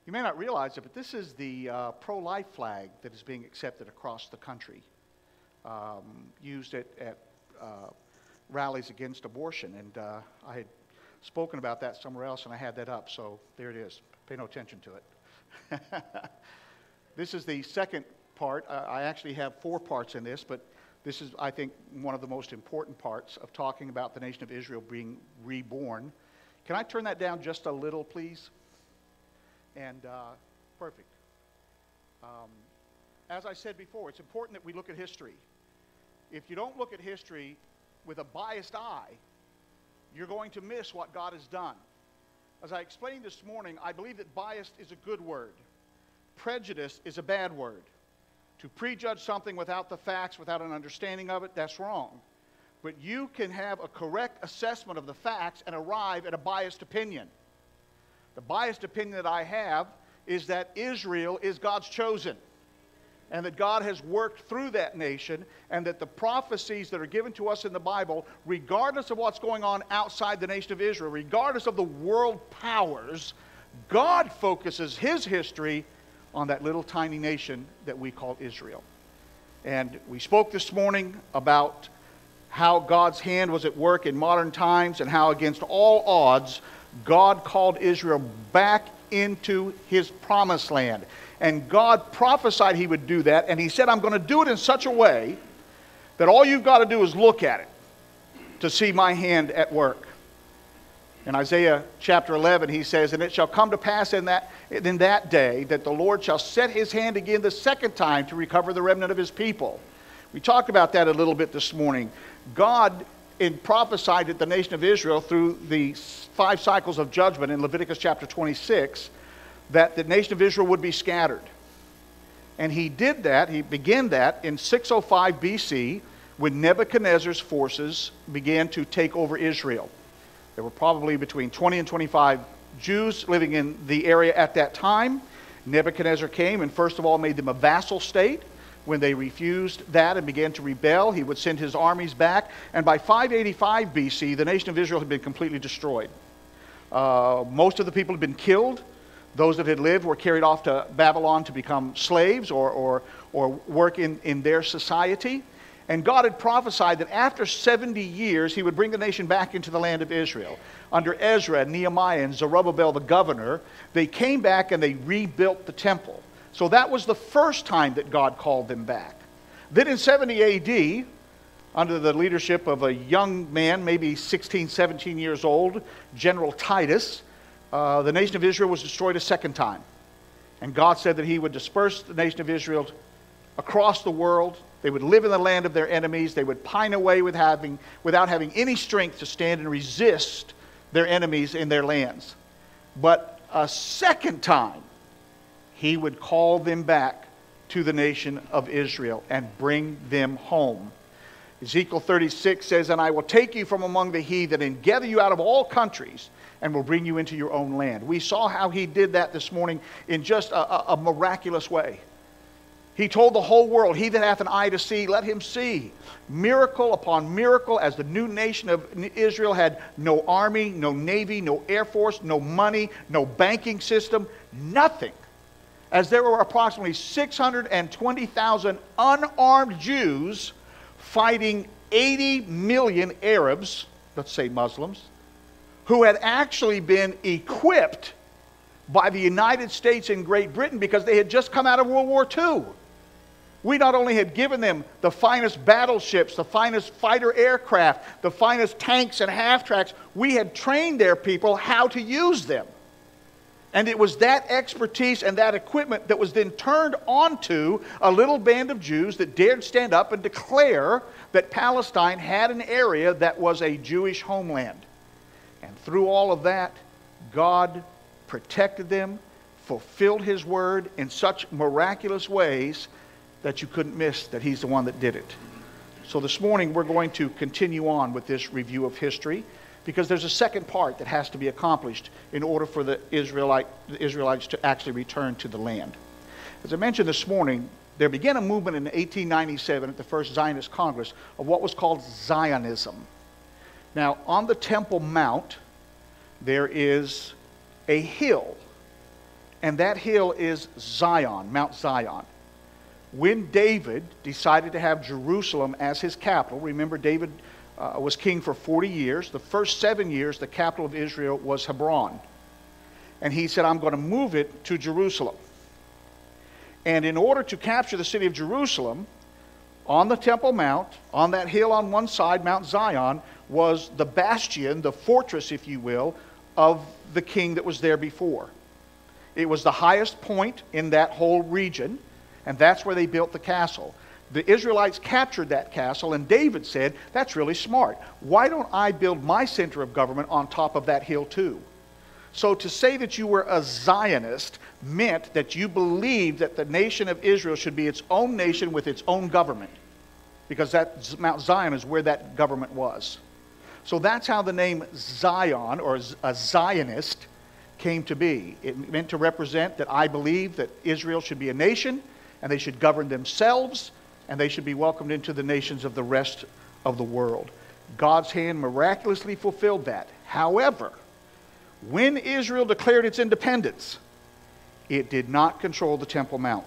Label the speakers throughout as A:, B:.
A: You may not realize it, but this is the pro-life flag that is being accepted across the country, used at rallies against abortion. And I had spoken about that somewhere else, and I had that up, so there it is. Pay no attention to it. This is the second part. I actually have 4 parts in this, but this is, I think, one of the most important parts of talking about the nation of Israel being reborn. Can I turn that down just a little, please? And perfect. As I said before, it's important that we look at history. If you don't look at history with a biased eye, you're going to miss what God has done. As I explained this morning, I believe that biased is a good word. Prejudice is a bad word. To prejudge something without the facts, without an understanding of it, that's wrong. But you can have a correct assessment of the facts and arrive at a biased opinion. The biased opinion that I have is that Israel is God's chosen, and that God has worked through that nation, and that the prophecies that are given to us in the Bible, regardless of what's going on outside the nation of Israel, regardless of the world powers, God focuses His history on that little tiny nation that we call Israel. And we spoke this morning about how God's hand was at work in modern times, and how against all odds God called Israel back into His promised land. And God prophesied He would do that, and He said, I'm going to do it in such a way that all you've got to do is look at it to see my hand at work. In Isaiah chapter 11, He says, and it shall come to pass in that day that the Lord shall set His hand again the second time to recover the remnant of His people. We talked about that a little bit this morning. God prophesied that the nation of Israel, through the 5 cycles of judgment in Leviticus chapter 26, that the nation of Israel would be scattered. And He did that, He began that in 605 BC, when Nebuchadnezzar's forces began to take over Israel. There were probably between 20 and 25 Jews living in the area at that time. Nebuchadnezzar came and first of all made them a vassal state. When they refused that and began to rebel, he would send his armies back. And by 585 BC, the nation of Israel had been completely destroyed. Most of the people had been killed. Those that had lived were carried off to Babylon to become slaves or work in their society. And God had prophesied that after 70 years, He would bring the nation back into the land of Israel. Under Ezra and Nehemiah and Zerubbabel the governor, they came back and they rebuilt the temple. So that was the first time that God called them back. Then in 70 AD, under the leadership of a young man, maybe 16, 17 years old, General Titus, the nation of Israel was destroyed a second time. And God said that He would disperse the nation of Israel across the world. They would live in the land of their enemies. They would pine away without having any strength to stand and resist their enemies in their lands. But a second time, He would call them back to the nation of Israel and bring them home. Ezekiel 36 says, and I will take you from among the heathen and gather you out of all countries and will bring you into your own land. We saw how He did that this morning in just a miraculous way. He told the whole world, he that hath an eye to see, let him see. Miracle upon miracle, as the new nation of Israel had no army, no navy, no air force, no money, no banking system, nothing. As there were approximately 620,000 unarmed Jews fighting 80 million Arabs, let's say Muslims, who had actually been equipped by the United States and Great Britain because they had just come out of World War II. We not only had given them the finest battleships, the finest fighter aircraft, the finest tanks and half-tracks, we had trained their people how to use them. And it was that expertise and that equipment that was then turned onto a little band of Jews that dared stand up and declare that Palestine had an area that was a Jewish homeland. And through all of that, God protected them, fulfilled His word in such miraculous ways that you couldn't miss that He's the one that did it. So this morning we're going to continue on with this review of history, because there's a second part that has to be accomplished in order for the Israelites to actually return to the land. As I mentioned this morning, there began a movement in 1897 at the First Zionist Congress of what was called Zionism. Now, on the Temple Mount, there is a hill, And that hill is Zion, Mount Zion. When David decided to have Jerusalem as his capital, remember David was king for 40 years. The first 7 years, the capital of Israel was Hebron. And he said, I'm going to move it to Jerusalem. And in order to capture the city of Jerusalem, on the Temple Mount, on that hill on one side, Mount Zion, was the bastion, the fortress, if you will, of the king that was there before. It was the highest point in that whole region, and that's where they built the castle. The Israelites captured that castle, and David said, that's really smart. Why don't I build my center of government on top of that hill too? So to say that you were a Zionist meant that you believed that the nation of Israel should be its own nation with its own government, because that Mount Zion is where that government was. So that's how the name Zion, or a Zionist, came to be. It meant to represent that I believe that Israel should be a nation, and they should govern themselves, and they should be welcomed into the nations of the rest of the world. God's hand miraculously fulfilled that. However, when Israel declared its independence, it did not control the Temple Mount.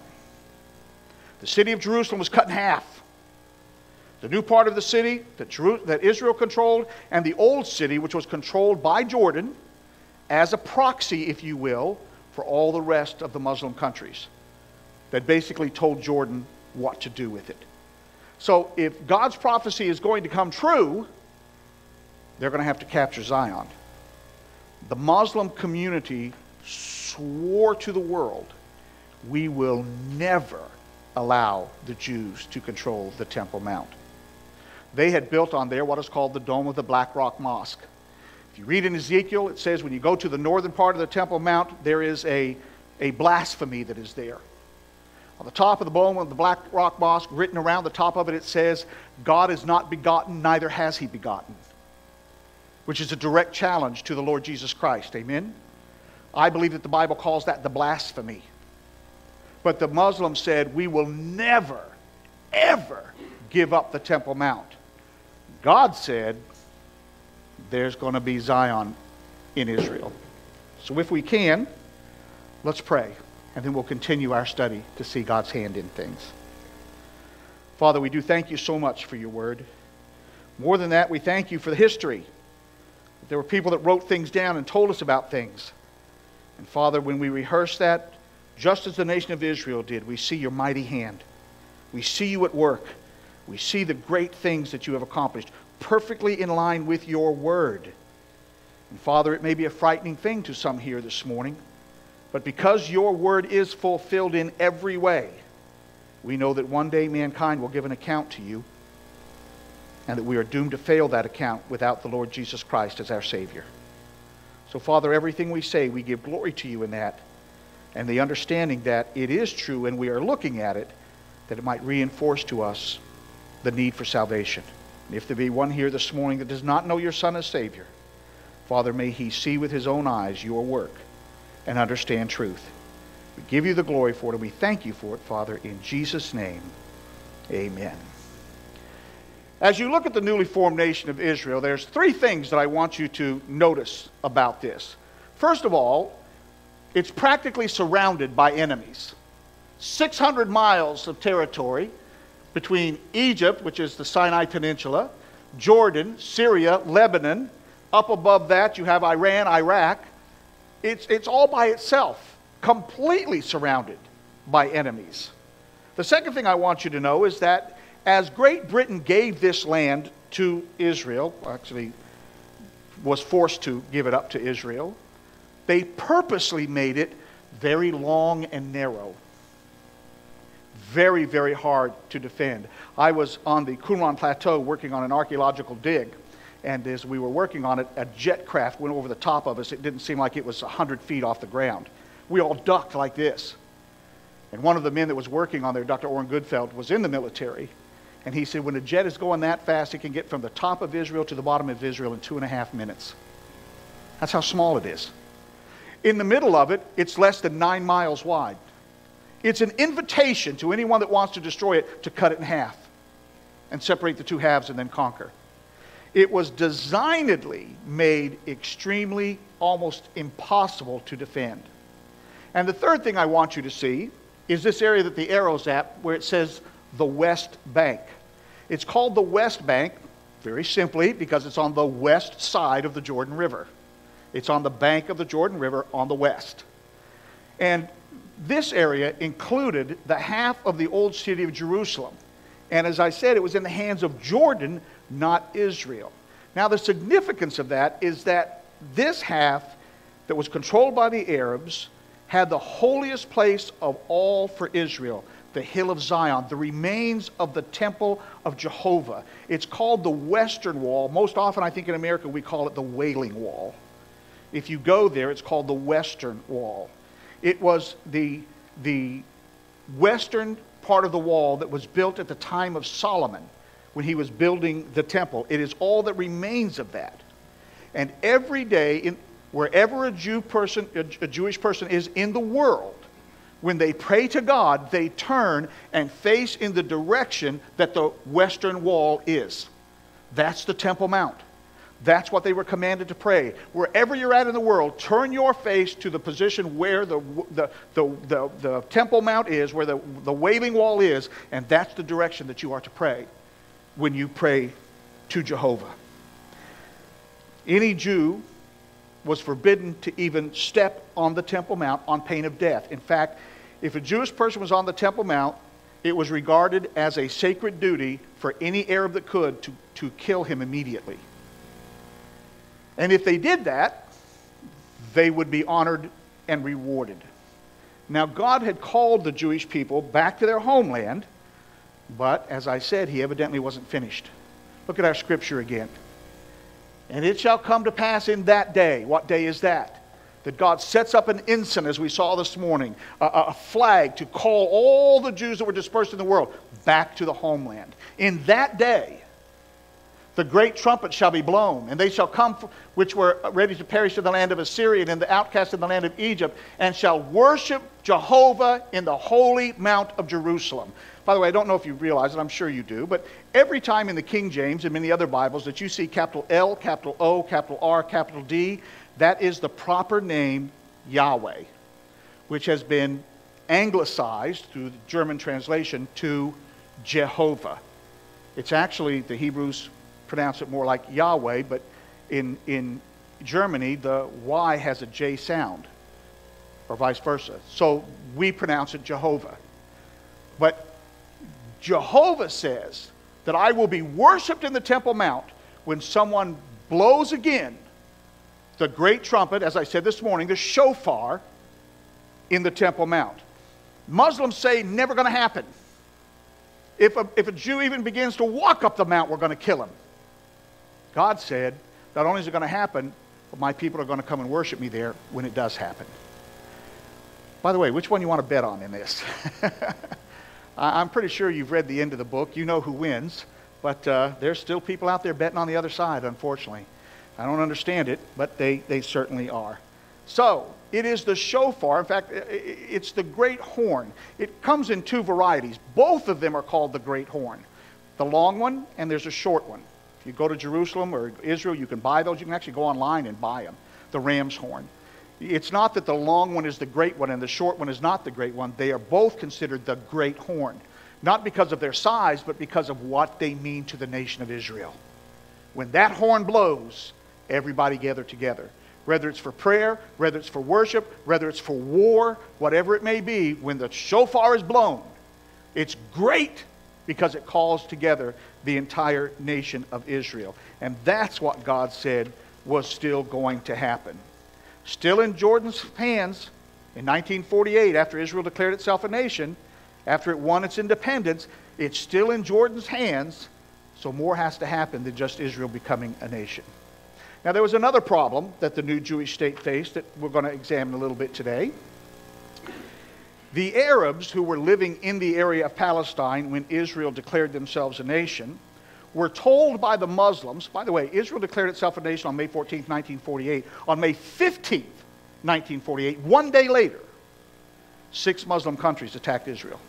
A: The city of Jerusalem was cut in half. The new part of the city that Israel controlled, and the old city, which was controlled by Jordan, as a proxy, if you will, for all the rest of the Muslim countries that basically told Jordan what to do with it. So if God's prophecy is going to come true, they're going to have to capture Zion. The Muslim community swore to the world, we will never allow the Jews to control the Temple Mount. They had built on there what is called the Dome of the Black Rock Mosque. If you read in Ezekiel, it says when you go to the northern part of the Temple Mount, there is a blasphemy that is there. On the top of the dome of the Black Rock Mosque, written around the top of it, it says, God is not begotten, neither has he begotten, which is a direct challenge to the Lord Jesus Christ. Amen? I believe that the Bible calls that the blasphemy. But the Muslims said, we will never, ever give up the Temple Mount. God said, there's going to be Zion in Israel. So if we can, let's pray, and then we'll continue our study to see God's hand in things. Father, we do thank you so much for your word. More than that, we thank you for the history. There were people that wrote things down and told us about things. And Father, when we rehearse that, just as the nation of Israel did, we see your mighty hand. We see you at work. We see the great things that you have accomplished, perfectly in line with your word. And Father, it may be a frightening thing to some here this morning, but because your word is fulfilled in every way, we know that one day mankind will give an account to you, and that we are doomed to fail that account without the Lord Jesus Christ as our Savior. So Father, everything we say, we give glory to you in that, and the understanding that it is true and we are looking at it, that it might reinforce to us the need for salvation. And if there be one here this morning that does not know your Son as Savior, Father, may he see with his own eyes your work and understand truth. We give you the glory for it, and we thank you for it, Father, in Jesus' name. Amen. As you look at the newly formed nation of Israel, there's three things that I want you to notice about this. First of all, it's practically surrounded by enemies. 600 miles of territory between Egypt, which is the Sinai Peninsula, Jordan, Syria, Lebanon. Up above that, you have Iran, Iraq. It's all by itself, completely surrounded by enemies. The second thing I want you to know is that as Great Britain gave this land to Israel, actually was forced to give it up to Israel, they purposely made it very long and narrow. Very, very hard to defend. I was on the Qumran Plateau working on an archaeological dig, and as we were working on it, a jet craft went over the top of us. It didn't seem like it was 100 feet off the ground. We all ducked like this. And one of the men that was working on there, Dr. Orrin Goodfeldt, was in the military, and he said when a jet is going that fast, it can get from the top of Israel to the bottom of Israel in 2.5 minutes. That's how small it is. In the middle of it, it's less than 9 miles wide. It's an invitation to anyone that wants to destroy it to cut it in half and separate the two halves and then conquer. It was designedly made extremely, almost impossible to defend. And the third thing I want you to see is this area that the arrow's at, where it says the West Bank. It's called the West Bank, very simply, because it's on the west side of the Jordan River. It's on the bank of the Jordan River on the west. And this area included the half of the old city of Jerusalem. And as I said, it was in the hands of Jordan, not Israel. Now, the significance of that is that this half that was controlled by the Arabs had the holiest place of all for Israel, the Hill of Zion, the remains of the temple of Jehovah. It's called the Western Wall. Most often, I think in America, we call it the Wailing Wall. If you go there, it's called the Western Wall. It was the western part of the wall that was built at the time of Solomon when he was building the temple. It is all that remains of that. And every day, wherever a Jewish person is in the world, when they pray to God, they turn and face in the direction that the Western Wall is. That's the Temple Mount. That's what they were commanded to pray. Wherever you're at in the world, turn your face to the position where the Temple Mount is, where the Wailing Wall is, and that's the direction that you are to pray when you pray to Jehovah. Any Jew was forbidden to even step on the Temple Mount on pain of death. In fact, if a Jewish person was on the Temple Mount, it was regarded as a sacred duty for any Arab that could to kill him immediately. And if they did that, they would be honored and rewarded. Now, God had called the Jewish people back to their homeland, but as I said, he evidently wasn't finished. Look at our scripture again. And it shall come to pass in that day. What day is that? That God sets up an ensign, as we saw this morning, a flag to call all the Jews that were dispersed in the world back to the homeland. In that day, the great trumpet shall be blown, and they shall come which were ready to perish in the land of Assyria and in the outcasts in the land of Egypt, and shall worship Jehovah in the holy mount of Jerusalem. By the way, I don't know if you realize it, I'm sure you do, but every time in the King James and many other Bibles that you see capital L, capital O, capital R, capital D, that is the proper name Yahweh, which has been anglicized through the German translation to Jehovah. It's actually, the Hebrews pronounce it more like Yahweh, but in Germany, the Y has a J sound, or vice versa. So we pronounce it Jehovah. But Jehovah says that I will be worshipped in the Temple Mount when someone blows again the great trumpet, as I said this morning, the shofar, in the Temple Mount. Muslims say never going to happen. If a Jew even begins to walk up the mount, we're going to kill him. God said, not only is it going to happen, but my people are going to come and worship me there when it does happen. By the way, which one you want to bet on in this? I'm pretty sure you've read the end of the book. You know who wins. But there's still people out there betting on the other side, unfortunately. I don't understand it, but they certainly are. So, it is the shofar. In fact, it's the great horn. It comes in two varieties. Both of them are called the great horn. The long one, and there's a short one. If you go to Jerusalem or Israel, you can buy those. You can actually go online and buy them, the ram's horn. It's not that the long one is the great one and the short one is not the great one. They are both considered the great horn. Not because of their size, but because of what they mean to the nation of Israel. When that horn blows, everybody gather together. Whether it's for prayer, whether it's for worship, whether it's for war, whatever it may be, when the shofar is blown, it's great because it calls together the entire nation of Israel. And that's what God said was still going to happen. Still in Jordan's hands, in 1948, after Israel declared itself a nation, after it won its independence, it's still in Jordan's hands, so more has to happen than just Israel becoming a nation. Now, there was another problem that the new Jewish state faced that we're going to examine a little bit today. The Arabs who were living in the area of Palestine when Israel declared themselves a nation were told by the Muslims, by the way, Israel declared itself a nation on May 14th, 1948. On May 15th, 1948, one day later, 6 Muslim countries attacked Israel.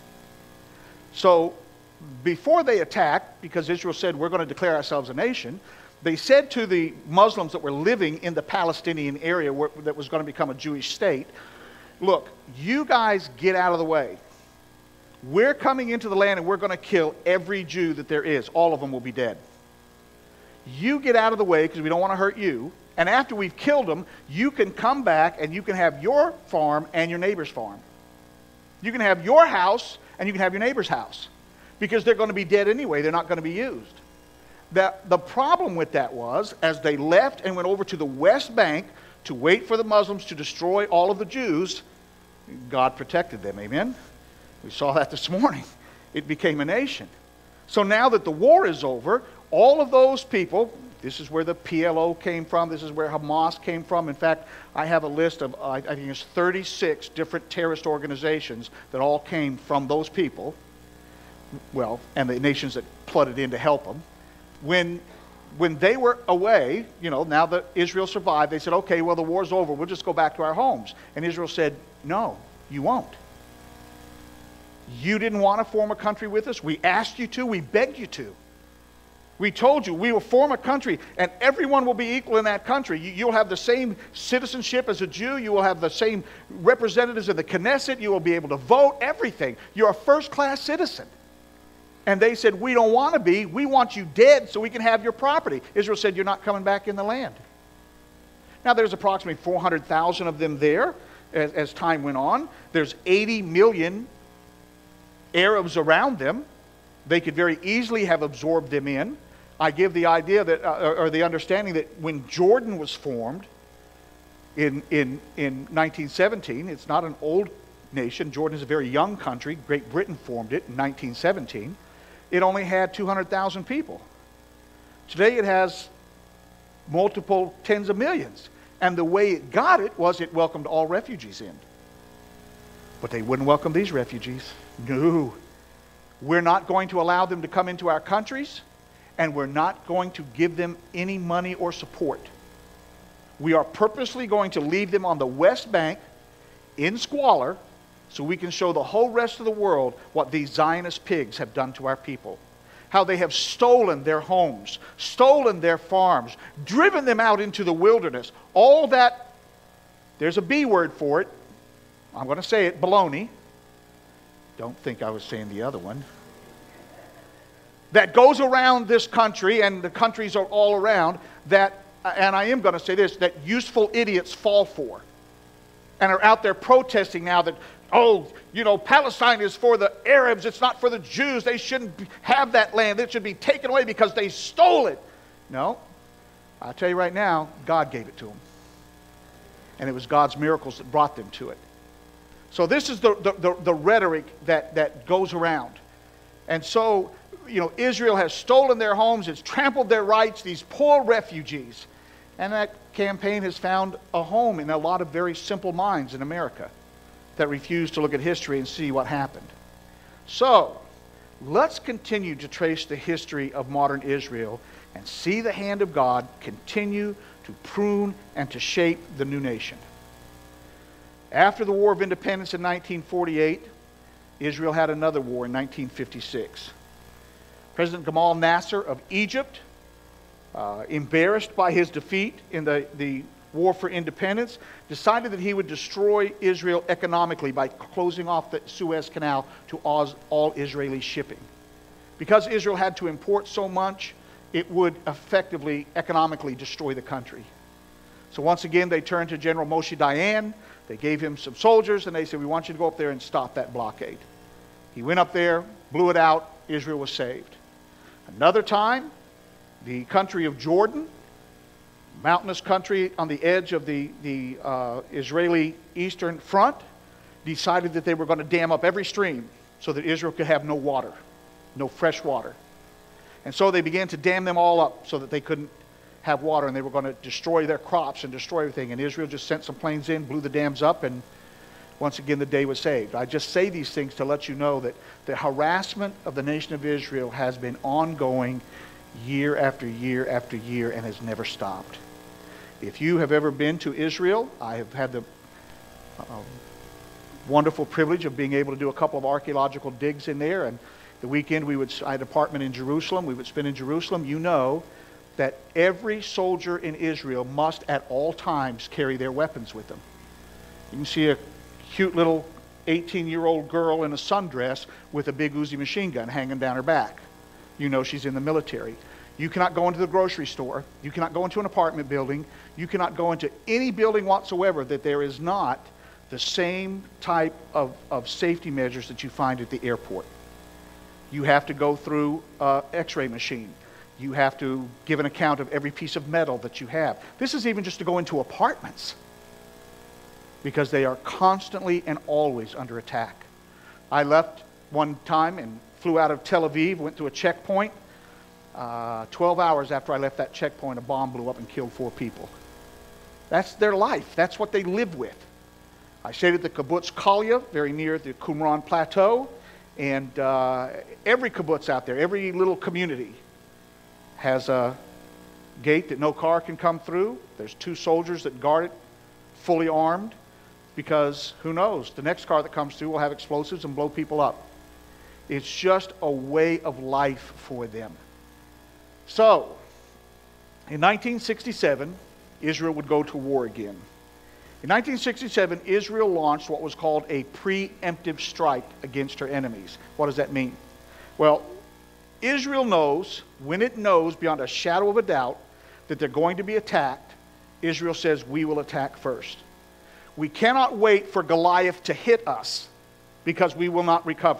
A: So before they attacked, because Israel said, we're going to declare ourselves a nation, they said to the Muslims that were living in the Palestinian area that was going to become a Jewish state, look, you guys get out of the way. We're coming into the land and we're going to kill every Jew that there is. All of them will be dead. You get out of the way because we don't want to hurt you. And after we've killed them, you can come back and you can have your farm and your neighbor's farm. You can have your house and you can have your neighbor's house. Because they're going to be dead anyway. They're not going to be used. The problem with that was, as they left and went over to the West Bank to wait for the Muslims to destroy all of the Jews, God protected them. Amen? We saw that this morning. It became a nation. So now that the war is over, all of those people, this is where the PLO came from, this is where Hamas came from. In fact, I have a list of, I think it's 36 different terrorist organizations that all came from those people, well, and the nations that flooded in to help them. When they were away, you know, now that Israel survived, they said, okay, well, the war's over, we'll just go back to our homes. And Israel said, no, you won't. You didn't want to form a country with us. We asked you to. We begged you to. We told you we will form a country and everyone will be equal in that country. You'll have the same citizenship as a Jew. You will have the same representatives in the Knesset. You will be able to vote, everything. You're a first-class citizen. And they said, we don't want to be. We want you dead so we can have your property. Israel said, you're not coming back in the land. Now, there's approximately 400,000 of them there as time went on. There's 80 million Arabs around them. They could very easily have absorbed them in. I give the idea that, or the understanding that when Jordan was formed in 1917, it's not an old nation. Jordan is a very young country. Great Britain formed it in 1917. It only had 200,000 people. Today it has multiple tens of millions. And the way it got it was it welcomed all refugees in. But they wouldn't welcome these refugees. No. We're not going to allow them to come into our countries, and we're not going to give them any money or support. We are purposely going to leave them on the West Bank in squalor so we can show the whole rest of the world what these Zionist pigs have done to our people. How they have stolen their homes, stolen their farms, driven them out into the wilderness. All that, there's a B word for it. I'm going to say it, baloney. Don't think I was saying the other one. That goes around this country, and the countries are all around, that, and I am going to say this, that useful idiots fall for. And are out there protesting now that, oh, you know, Palestine is for the Arabs, it's not for the Jews. They shouldn't have that land. It should be taken away because they stole it. No. I'll tell you right now, God gave it to them. And it was God's miracles that brought them to it. So this is the rhetoric that goes around. And so, you know, Israel has stolen their homes, it's trampled their rights, these poor refugees. And that campaign has found a home in a lot of very simple minds in America that refuse to look at history and see what happened. So, let's continue to trace the history of modern Israel and see the hand of God continue to prune and to shape the new nation. After the War of Independence in 1948, Israel had another war in 1956. President Gamal Nasser of Egypt, embarrassed by his defeat in the War for Independence, decided that he would destroy Israel economically by closing off the Suez Canal to all Israeli shipping. Because Israel had to import so much, it would effectively, economically destroy the country. So once again, they turned to General Moshe Dayan. They gave him some soldiers, and they said, we want you to go up there and stop that blockade. He went up there, blew it out, Israel was saved. Another time, the country of Jordan, mountainous country on the edge of the Israeli eastern front, decided that they were going to dam up every stream so that Israel could have no water, no fresh water. And so they began to dam them all up so that they couldn't have water, and they were going to destroy their crops and destroy everything. And Israel just sent some planes in, blew the dams up, and once again the day was saved. I just say these things to let you know that the harassment of the nation of Israel has been ongoing year after year after year and has never stopped. If you have ever been to Israel, I have had the wonderful privilege of being able to do a couple of archaeological digs in there, and the weekend I had an apartment in Jerusalem. We would spend in Jerusalem. You know that every soldier in Israel must at all times carry their weapons with them. You can see a cute little 18-year-old girl in a sundress with a big Uzi machine gun hanging down her back. You know she's in the military. You cannot go into the grocery store. You cannot go into an apartment building. You cannot go into any building whatsoever that there is not the same type of safety measures that you find at the airport. You have to go through an x-ray machine. You have to give an account of every piece of metal that you have. This is even just to go into apartments, because they are constantly and always under attack. I left one time and flew out of Tel Aviv, went to a checkpoint. 12 hours after I left that checkpoint, a bomb blew up and killed 4 people. That's their life. That's what they live with. I stayed at the kibbutz Kalya, very near the Qumran Plateau, and every kibbutz out there, every little community has a gate that no car can come through. There's 2 soldiers that guard it, fully armed, because who knows, the next car that comes through will have explosives and blow people up. It's just a way of life for them. So, in 1967, Israel would go to war again. In 1967, Israel launched what was called a preemptive strike against her enemies. What does that mean? Well, Israel knows, when it knows beyond a shadow of a doubt that they're going to be attacked, Israel says, we will attack first. We cannot wait for Goliath to hit us, because we will not recover.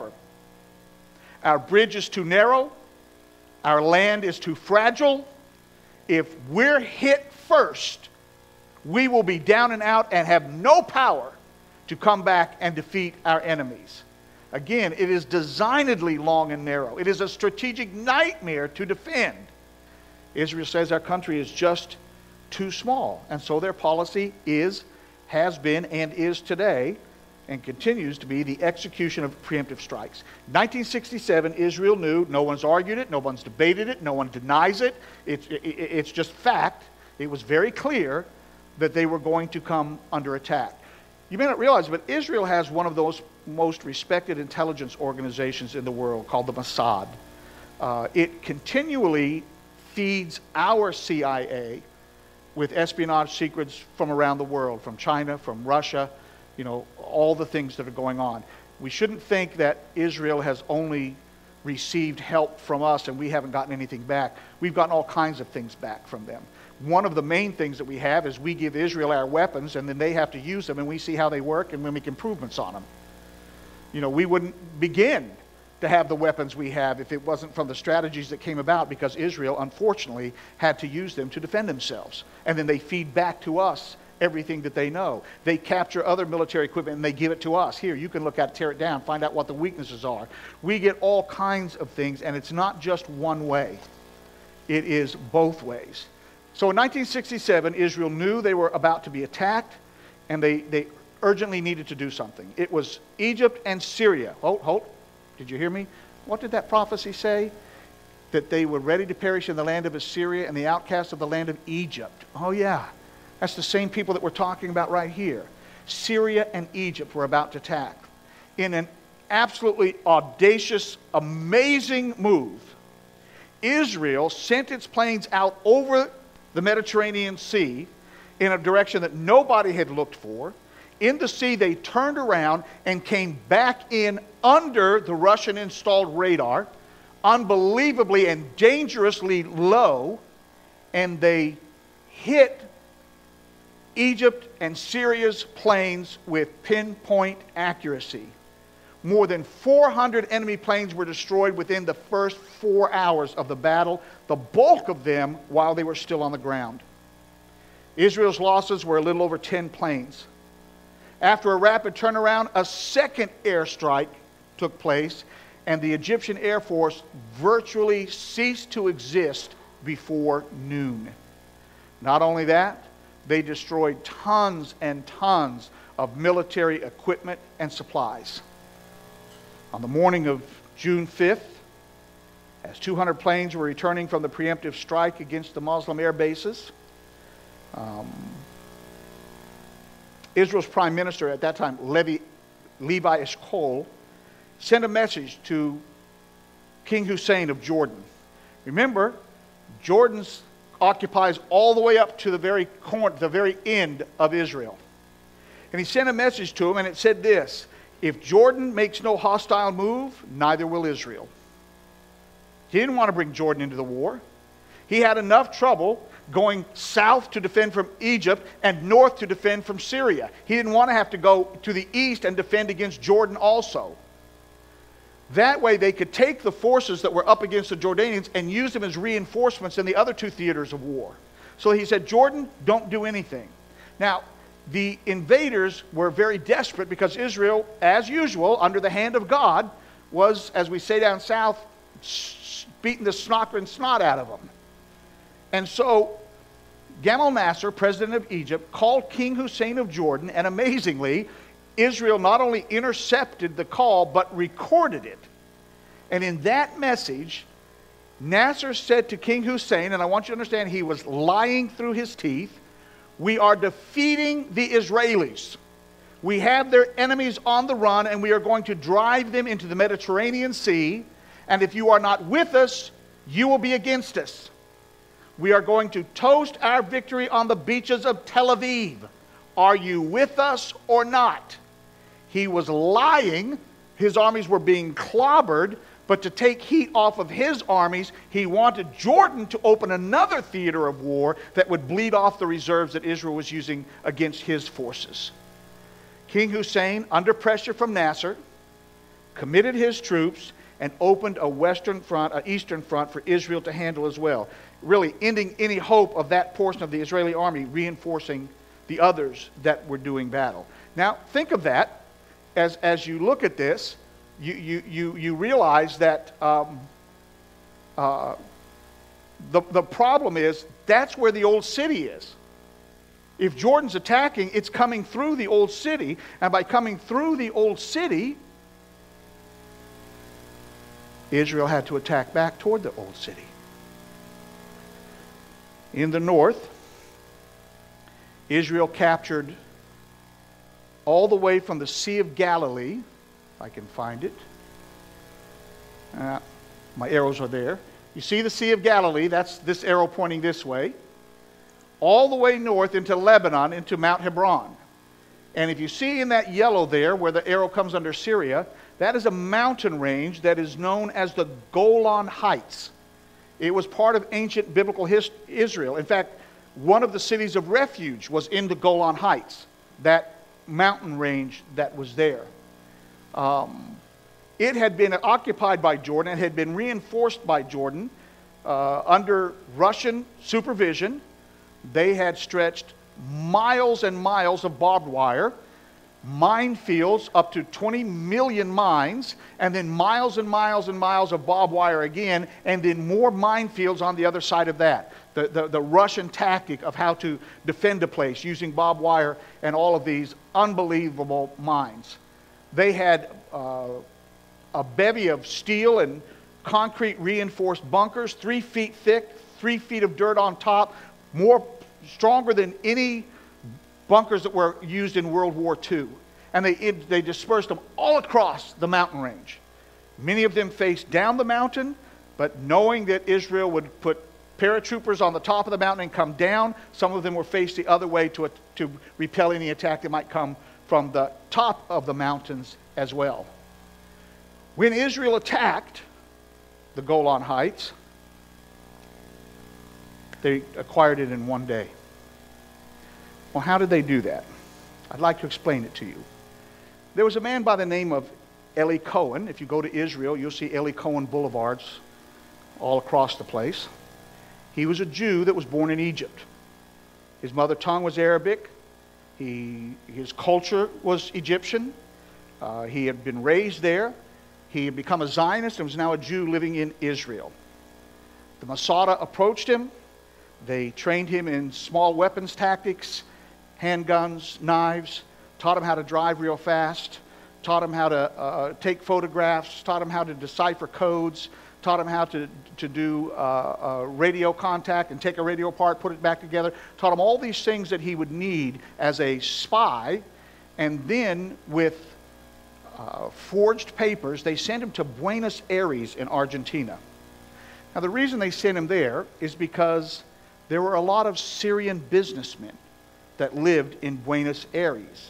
A: Our bridge is too narrow. Our land is too fragile. If we're hit first, we will be down and out and have no power to come back and defeat our enemies. Again, it is designedly long and narrow. It is a strategic nightmare to defend. Israel says our country is just too small, and so their policy has been and is today, and continues to be, the execution of preemptive strikes. 1967, Israel knew, no one's argued it, no one's debated it, no one denies it. It's just fact. It was very clear that they were going to come under attack. You may not realize, but Israel has one of those most respected intelligence organizations in the world called the Mossad. It continually feeds our CIA with espionage secrets from around the world, from China, from Russia, you know, all the things that are going on. We shouldn't think that Israel has only received help from us and we haven't gotten anything back. We've gotten all kinds of things back from them. One of the main things that we have is we give Israel our weapons, and then they have to use them, and we see how they work, and we make improvements on them. You know, we wouldn't begin to have the weapons we have if it wasn't from the strategies that came about, because Israel, unfortunately, had to use them to defend themselves. And then they feed back to us everything that they know. They capture other military equipment and they give it to us. Here, you can look at it, tear it down, find out what the weaknesses are. We get all kinds of things, and it's not just one way. It is both ways. So in 1967, Israel knew they were about to be attacked, and they urgently needed to do something. It was Egypt and Syria. Hold. Did you hear me? What did that prophecy say? That they were ready to perish in the land of Assyria and the outcasts of the land of Egypt. Oh yeah, that's the same people that we're talking about right here. Syria and Egypt were about to attack. In an absolutely audacious, amazing move, Israel sent its planes out over the Mediterranean Sea in a direction that nobody had looked for. In the sea, they turned around and came back in under the Russian-installed radar, unbelievably and dangerously low, and they hit Egypt and Syria's planes with pinpoint accuracy. More than 400 enemy planes were destroyed within the first 4 hours of the battle, the bulk of them while they were still on the ground. Israel's losses were a little over 10 planes. After a rapid turnaround, a second airstrike took place, and the Egyptian Air Force virtually ceased to exist before noon. Not only that, they destroyed tons and tons of military equipment and supplies. On the morning of June 5th, as 200 planes were returning from the preemptive strike against the Muslim air bases, Israel's prime minister at that time, Levi Eshkol, sent a message to King Hussein of Jordan. Remember, Jordan occupies all the way up to the very end of Israel. And he sent a message to him, and it said this: if Jordan makes no hostile move, neither will Israel. He didn't want to bring Jordan into the war. He had enough trouble going south to defend from Egypt and north to defend from Syria. He didn't want to have to go to the east and defend against Jordan also. That way they could take the forces that were up against the Jordanians and use them as reinforcements in the other two theaters of war. So he said, Jordan, don't do anything. Now, the invaders were very desperate because Israel, as usual, under the hand of God, was, as we say down south, beating the snocker and snot out of them. And so Gamal Nasser, president of Egypt, called King Hussein of Jordan, and amazingly, Israel not only intercepted the call, but recorded it. And in that message, Nasser said to King Hussein, and I want you to understand he was lying through his teeth, we are defeating the Israelis. We have their enemies on the run, and we are going to drive them into the Mediterranean Sea. And if you are not with us, you will be against us. We are going to toast our victory on the beaches of Tel Aviv. Are you with us or not? He was lying. His armies were being clobbered. But to take heat off of his armies, he wanted Jordan to open another theater of war that would bleed off the reserves that Israel was using against his forces. King Hussein, under pressure from Nasser, committed his troops and opened an eastern front for Israel to handle as well, really ending any hope of that portion of the Israeli army reinforcing the others that were doing battle. Now, think of that as you look at this. You realize that the problem is that's where the old city is. If Jordan's attacking, it's coming through the old city, and by coming through the old city, Israel had to attack back toward the old city. In the north, Israel captured all the way from the Sea of Galilee, if I can find it. My arrows are there. You see the Sea of Galilee, that's this arrow pointing this way, all the way north into Lebanon, into Mount Hebron. And if you see in that yellow there, where the arrow comes under Syria, that is a mountain range that is known as the Golan Heights. It was part of ancient biblical Israel. In fact, one of the cities of refuge was in the Golan Heights, that mountain range that was there. It had been occupied by Jordan. It had been reinforced by Jordan under Russian supervision. They had stretched miles and miles of barbed wire, minefields up to 20 million mines, and then miles and miles and miles of barbed wire again, and then more minefields on the other side of that. The Russian tactic of how to defend a place using barbed wire and all of these unbelievable mines. They had a bevy of steel and concrete reinforced bunkers, 3 feet thick, 3 feet of dirt on top, stronger than any bunkers that were used in World War II. And they dispersed them all across the mountain range. Many of them faced down the mountain, but knowing that Israel would put paratroopers on the top of the mountain and come down, some of them were faced the other way to repel any attack that might come from the top of the mountains as well. When Israel attacked the Golan Heights, they acquired it in one day. Well, how did they do that? I'd like to explain it to you. There was a man by the name of Eli Cohen. If you go to Israel, you'll see Eli Cohen boulevards all across the place. He was a Jew that was born in Egypt. His mother tongue was Arabic. His culture was Egyptian. He had been raised there. He had become a Zionist and was now a Jew living in Israel. The Masada approached him. They trained him in small weapons tactics, handguns, knives, taught him how to drive real fast, taught him how to take photographs, taught him how to decipher codes, taught him how to do radio contact and take a radio apart, put it back together, taught him all these things that he would need as a spy. And then with forged papers, they sent him to Buenos Aires in Argentina. Now the reason they sent him there is because there were a lot of Syrian businessmen that lived in Buenos Aires.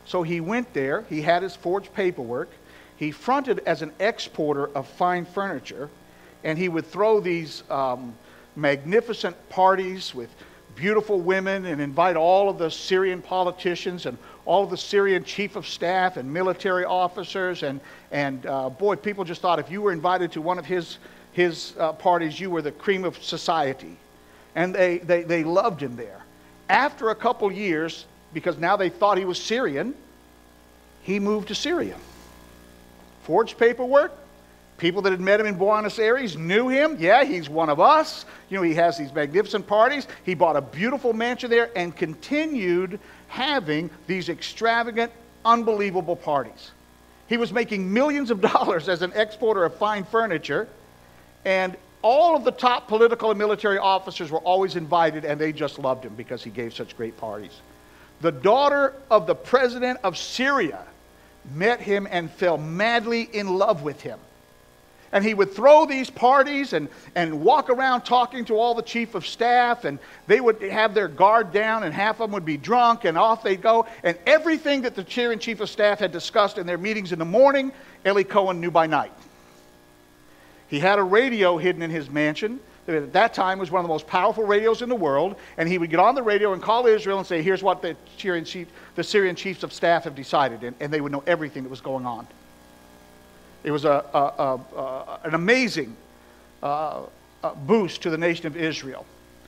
A: So he went there. He had his forged paperwork. He fronted as an exporter of fine furniture, and he would throw these magnificent parties with beautiful women and invite all of the Syrian politicians and all of the Syrian chief of staff and military officers. And boy, people just thought if you were invited to one of his parties, you were the cream of society. And they loved him there. After a couple years, because now they thought he was Syrian, he moved to Syria. Forged paperwork. People that had met him in Buenos Aires knew him. Yeah, he's one of us. You know, he has these magnificent parties. He bought a beautiful mansion there and continued having these extravagant, unbelievable parties. He was making millions of dollars as an exporter of fine furniture, and all of the top political and military officers were always invited, and they just loved him because he gave such great parties. The daughter of the president of Syria met him and fell madly in love with him. And he would throw these parties and walk around talking to all the chief of staff, and they would have their guard down, and half of them would be drunk, and off they'd go. And everything that the Syrian chief of staff had discussed in their meetings in the morning, Eli Cohen knew by night. He had a radio hidden in his mansion. At that time, it was one of the most powerful radios in the world, and he would get on the radio and call Israel and say, here's what the Syrian chiefs of staff have decided, and they would know everything that was going on. It was an amazing boost to the nation of Israel.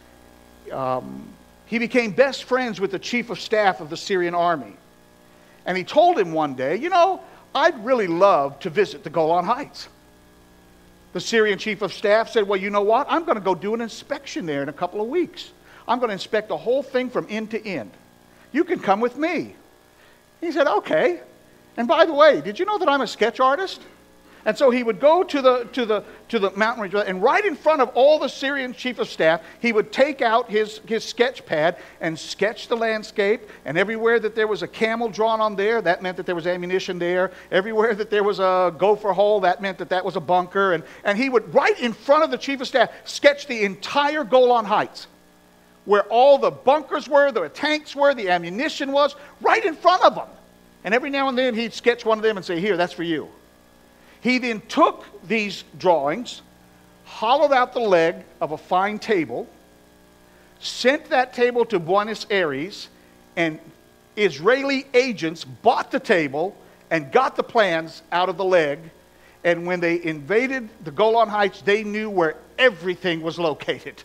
A: He became best friends with the chief of staff of the Syrian army. And he told him one day, you know, I'd really love to visit the Golan Heights. The Syrian chief of staff said, well, you know what? I'm going to go do an inspection there in a couple of weeks. I'm going to inspect the whole thing from end to end. You can come with me. He said, okay. And by the way, did you know that I'm a sketch artist? And so he would go to the mountain range, and right in front of all the Syrian chief of staff, he would take out his sketch pad and sketch the landscape. And everywhere that there was a camel drawn on there, that meant that there was ammunition there. Everywhere that there was a gopher hole, that meant that that was a bunker. And he would, right in front of the chief of staff, sketch the entire Golan Heights, where all the bunkers were, the tanks were, the ammunition was, right in front of him. And every now and then he'd sketch one of them and say, here, that's for you. He then took these drawings, hollowed out the leg of a fine table, sent that table to Buenos Aires, and Israeli agents bought the table and got the plans out of the leg. And when they invaded the Golan Heights, they knew where everything was located.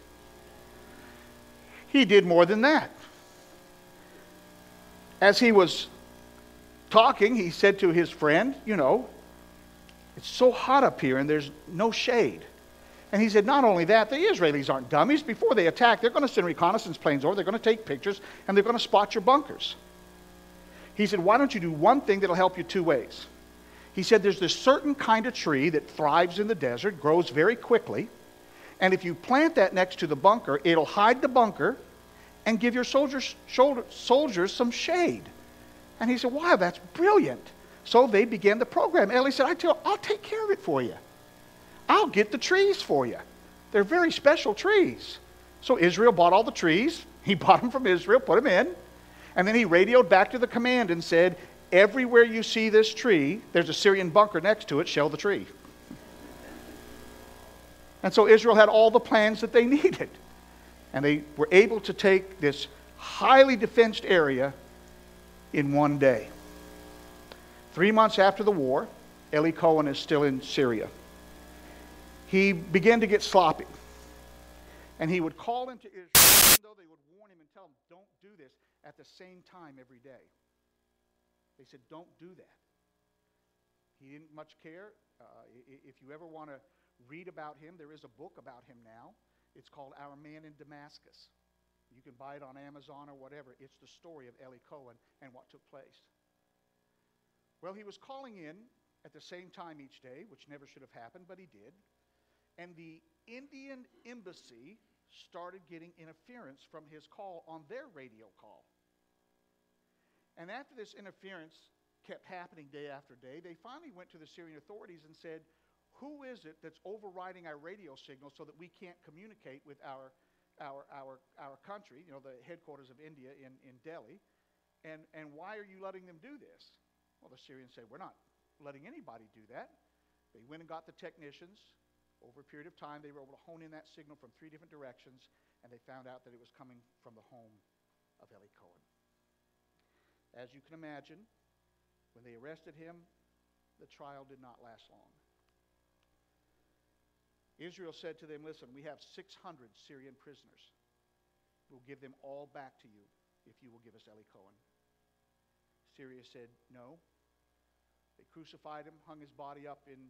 A: He did more than that. As he was talking, he said to his friend, you know, it's so hot up here and there's no shade. And he said, not only that, the Israelis aren't dummies. Before they attack, they're going to send reconnaissance planes over, they're going to take pictures, and they're going to spot your bunkers. He said, why don't you do one thing that'll help you two ways? He said, there's this certain kind of tree that thrives in the desert, grows very quickly, and if you plant that next to the bunker, it'll hide the bunker and give your soldiers some shade. And he said, wow, that's brilliant. So they began the program. Eli said, I'll take care of it for you. I'll get the trees for you. They're very special trees. So Israel bought all the trees. He bought them from Israel, put them in. And then he radioed back to the command and said, everywhere you see this tree, there's a Syrian bunker next to it, shell the tree. And so Israel had all the plans that they needed. And they were able to take this highly defensed area in one day. 3 months after the war, Eli Cohen is still in Syria. He began to get sloppy. And he would call into Israel, even though they would warn him and tell him, don't do this, at the same time every day. They said, don't do that. He didn't much care. If you ever want to read about him, there is a book about him now. It's called Our Man in Damascus. You can buy it on Amazon or whatever. It's the story of Eli Cohen and what took place. Well, he was calling in at the same time each day, which never should have happened, but he did. And the Indian embassy started getting interference from his call on their radio call. And after this interference kept happening day after day, they finally went to the Syrian authorities and said, who is it that's overriding our radio signal so that we can't communicate with our country, you know, the headquarters of India in Delhi? And why are you letting them do this? Well, the Syrians said, we're not letting anybody do that. They went and got the technicians. Over a period of time, they were able to hone in that signal from 3 different directions, and they found out that it was coming from the home of Eli Cohen. As you can imagine, when they arrested him, the trial did not last long. Israel said to them, listen, we have 600 Syrian prisoners. We'll give them all back to you if you will give us Eli Cohen. Syria said no. They crucified him, hung his body up in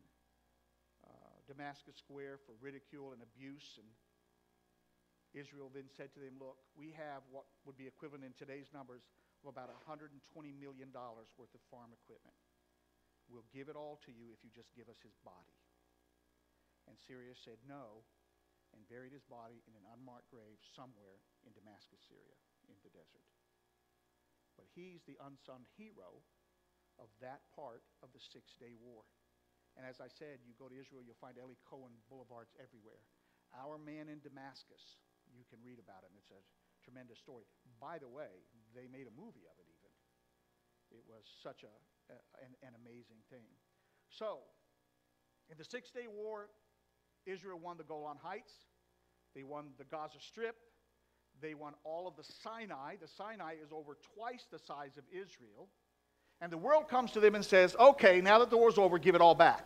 A: Damascus Square for ridicule and abuse. And Israel then said to them, look, we have what would be equivalent in today's numbers of about $120 million worth of farm equipment. We'll give it all to you if you just give us his body. And Syria said no, and buried his body in an unmarked grave somewhere in Damascus, Syria, in the desert. But he's the unsung hero of that part of the 6-day war. And as I said, you go to Israel, you'll find Eli Cohen boulevards everywhere. Our Man in Damascus, you can read about it, and it's a tremendous story. By the way, they made a movie of it even. It was such an amazing thing. So, in the 6-day war, Israel won the Golan Heights. They won the Gaza Strip. They won all of the Sinai. The Sinai is over twice the size of Israel. And the world comes to them and says, okay, now that the war's over, give it all back.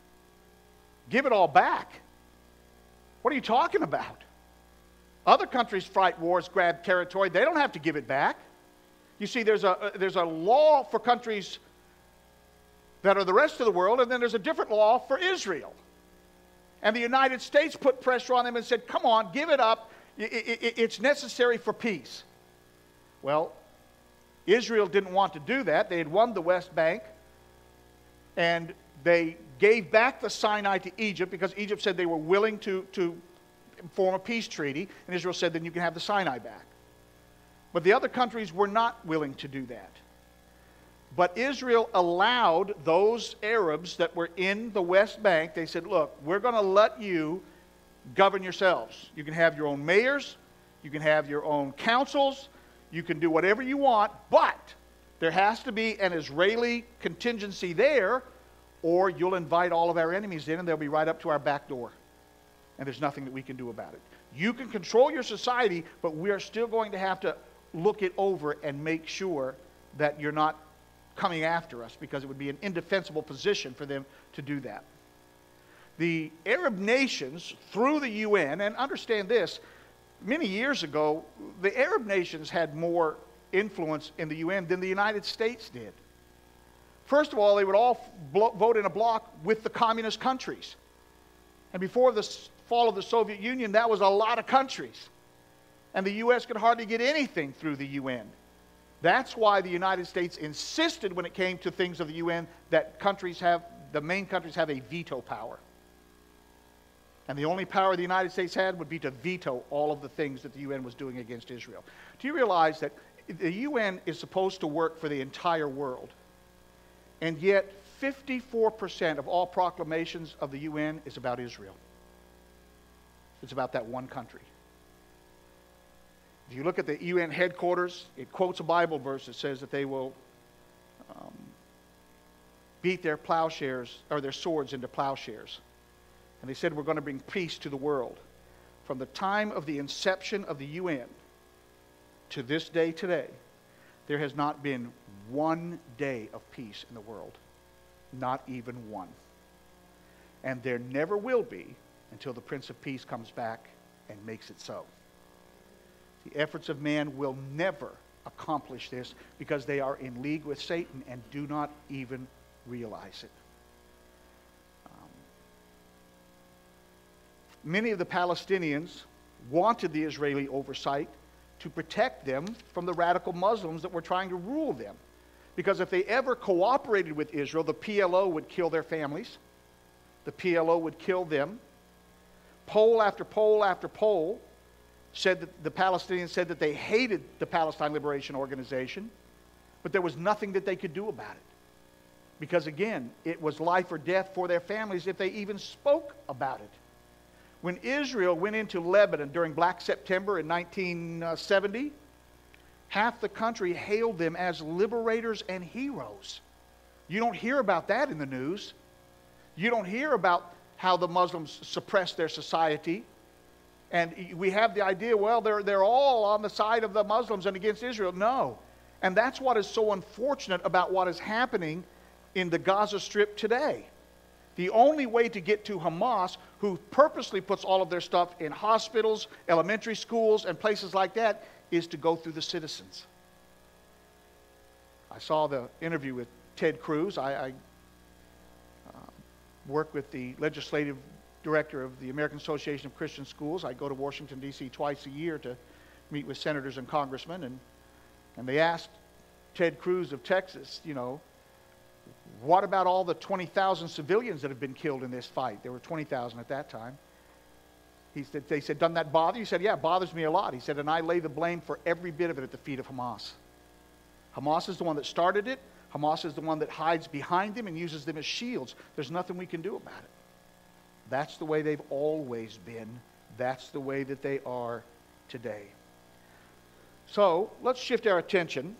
A: Give it all back? What are you talking about? Other countries fight wars, grab territory. They don't have to give it back. You see, there's a law for countries that are the rest of the world, and then there's a different law for Israel. And the United States put pressure on them and said, come on, give it up. It's necessary for peace. Well, Israel didn't want to do that. They had won the West Bank, and they gave back the Sinai to Egypt because Egypt said they were willing to form a peace treaty, and Israel said, then you can have the Sinai back. But the other countries were not willing to do that. But Israel allowed those Arabs that were in the West Bank, they said, look, we're going to let you govern yourselves. You can have your own mayors, you can have your own councils, you can do whatever you want, but there has to be an Israeli contingency there, or you'll invite all of our enemies in and they'll be right up to our back door. And there's nothing that we can do about it. You can control your society, but we are still going to have to look it over and make sure that you're not coming after us, because it would be an indefensible position for them to do that. The Arab nations, through the UN, and understand this, many years ago, the Arab nations had more influence in the UN than the United States did. First of all, they would all vote in a block with the communist countries. And before the fall of the Soviet Union, that was a lot of countries. And the U.S. could hardly get anything through the UN. That's why the United States insisted when it came to things of the UN that the main countries have a veto power. And the only power the United States had would be to veto all of the things that the UN was doing against Israel. Do you realize that the UN is supposed to work for the entire world? And yet 54% of all proclamations of the UN is about Israel. It's about that one country. If you look at the UN headquarters, it quotes a Bible verse that says that they will beat their plowshares or their swords into plowshares. And they said, we're going to bring peace to the world. From the time of the inception of the UN to this day today, there has not been one day of peace in the world. Not even one. And there never will be until the Prince of Peace comes back and makes it so. The efforts of man will never accomplish this because they are in league with Satan and do not even realize it. Many of the Palestinians wanted the Israeli oversight to protect them from the radical Muslims that were trying to rule them. Because if they ever cooperated with Israel, the PLO would kill their families. The PLO would kill them. Poll after poll after poll said that the Palestinians said that they hated the Palestine Liberation Organization, but there was nothing that they could do about it. Because again, it was life or death for their families if they even spoke about it. When Israel went into Lebanon during Black September in 1970, half the country hailed them as liberators and heroes. You don't hear about that in the news. You don't hear about how the Muslims suppress their society. And we have the idea, well, they're all on the side of the Muslims and against Israel. No. And that's what is so unfortunate about what is happening in the Gaza Strip today. The only way to get to Hamas, who purposely puts all of their stuff in hospitals, elementary schools, and places like that, is to go through the citizens. I saw the interview with Ted Cruz. I work with the legislative director of the American Association of Christian Schools. I go to Washington, D.C. twice a year to meet with senators and congressmen. And they asked Ted Cruz of Texas, you know, what about all the 20,000 civilians that have been killed in this fight? There were 20,000 at that time. They said, doesn't that bother you? He said, yeah, it bothers me a lot. He said, and I lay the blame for every bit of it at the feet of Hamas. Hamas is the one that started it. Hamas is the one that hides behind them and uses them as shields. There's nothing we can do about it. That's the way they've always been. That's the way that they are today. So let's shift our attention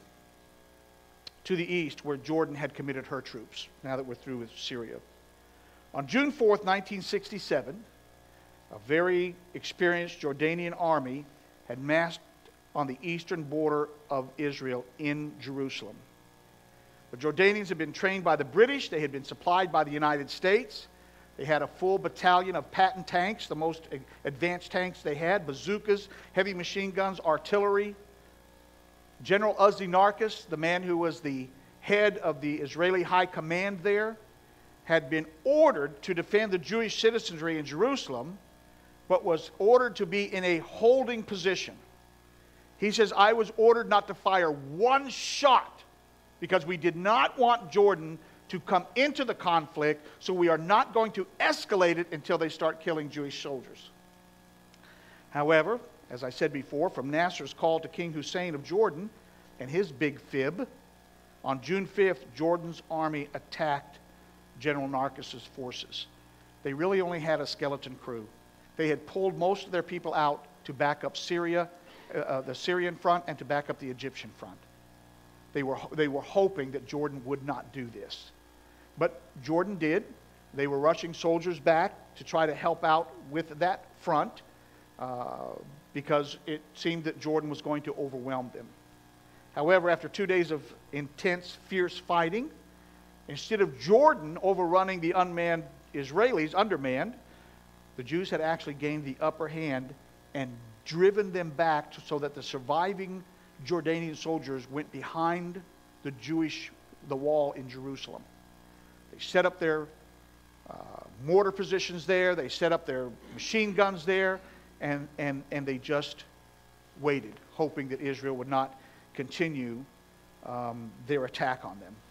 A: to the east, where Jordan had committed her troops, now that we're through with Syria. On June 4th, 1967, a very experienced Jordanian army had massed on the eastern border of Israel in Jerusalem. The Jordanians had been trained by the British. They had been supplied by the United States. They had a full battalion of Patton tanks, the most advanced tanks they had, bazookas, heavy machine guns, artillery. General Uzi Narkis, the man who was the head of the Israeli high command there, had been ordered to defend the Jewish citizenry in Jerusalem, but was ordered to be in a holding position. He says, I was ordered not to fire one shot because we did not want Jordan to come into the conflict, so we are not going to escalate it until they start killing Jewish soldiers. However, as I said before, from Nasser's call to King Hussein of Jordan and his big fib, on June 5th, Jordan's army attacked General Narkis' forces. They really only had a skeleton crew. They had pulled most of their people out to back up Syria, the Syrian front, and to back up the Egyptian front. They were hoping that Jordan would not do this. But Jordan did. They were rushing soldiers back to try to help out with that front, because it seemed that Jordan was going to overwhelm them. However, after 2 days of intense, fierce fighting, instead of Jordan overrunning the unmanned Israelis, undermanned, the Jews had actually gained the upper hand and driven them back so that the surviving Jordanian soldiers went behind the wall in Jerusalem. They set up their mortar positions there. They set up their machine guns there. And they just waited, hoping that Israel would not continue their attack on them.